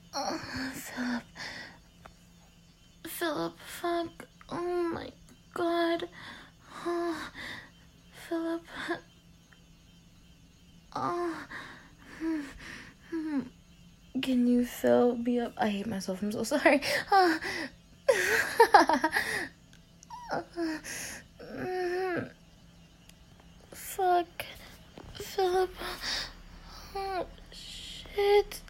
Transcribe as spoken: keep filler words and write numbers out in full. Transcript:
Oh, Philip. Philip, fuck. Oh my god. Oh, Philip. Oh. Can you fill me up? I hate myself. I'm so sorry. Oh. Fuck. Philip. Oh, shit.